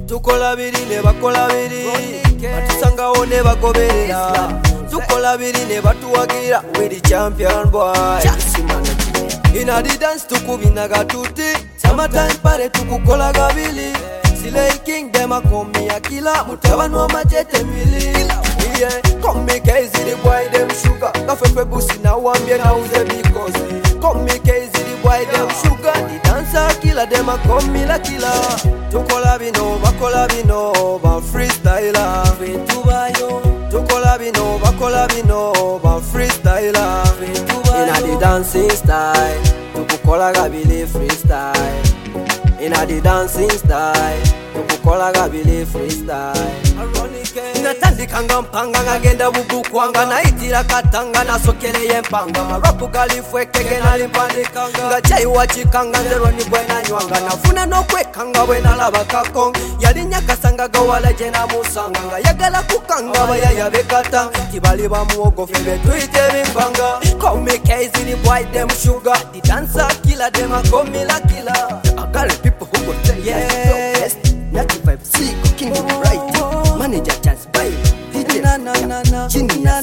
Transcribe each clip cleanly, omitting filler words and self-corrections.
tukola biri ne bakola biri batusangawo ne bagoberera tukola biri ne batuwagira we the champion boy in a the dance tukubinaga tuti summertime pare tukukola gabili Silei king dem a komi a killer mutabanu wa majete mili yeah komi kezi the boy dem sugar kafefe busi na wambie na uze because komi kezi the boy dem sugar the dancer killer dem a komi la killer tukola bino bakola bino ba freestyler vetubayo tukola bino bakola bino ba freestyler vetubayo in a the dancing style tukukola gabili freestyle in a the dancing style tukukola gabili freestyle natandikanga mpanga ngagenda bubukwanga naitira katanga nasokeleye mpanga marapu galifwekege nalimpandikanga nga chai wachikanga nzerwa ni bwena nywanga nafuna nokwekanga bwena labakako yalinyakasanga gawala jena musanga nga yagala kukanga bayaya bekata kibali bamuogofe betuite bimpanga call me crazy the boy dem sugar the dancer killer dem a call me la killer I got people who go tell yes Natty vibe sick king of the right manager chance by DJ na chini na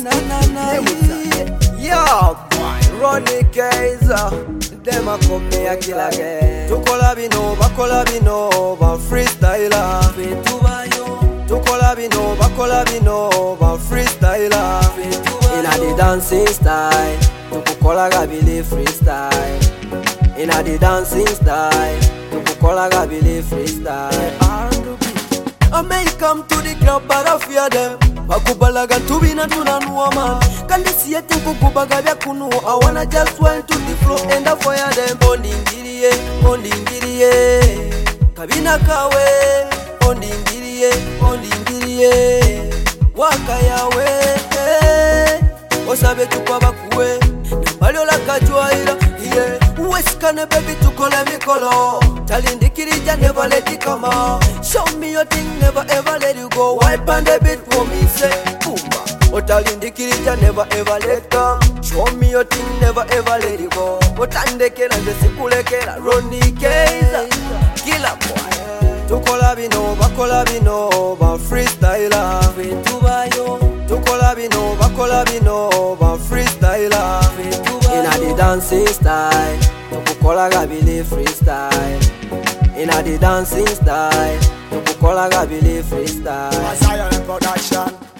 yo boy Ronnie Kaiser dem a call me a killer again tukola bino bakola bino ba freestyler vetubayo tukola bino bakola bino ba freestyler in a the dancing style tukukola gabili freestyle in a the dancing style tukukola gabili freestyle I may come to the club but I fear them bakubalaga tubina tunanuwa man kandi siye tukukubaga bya kunu I wanna just went to the floor and I fire them ondingiriye kabina kawe ondingiriye waka yawe osabe tukwa bakuwe baliola kajwaira Weskane baby tukole mikolo talindikirija never let it come out show me your thing never ever let you go wipe on the beat for me say boomba otalindikirija never ever let go show me your thing never ever let you go otandekera nje sikulekera Ronnie Kaiser killer boy tukola bino bakola bino ba freestyler vetubayo tukola bino bakola bino ba freestyler in a the dancing style tukukola gabili freestyle in a the dancing style tukukola gabili freestyle Zion production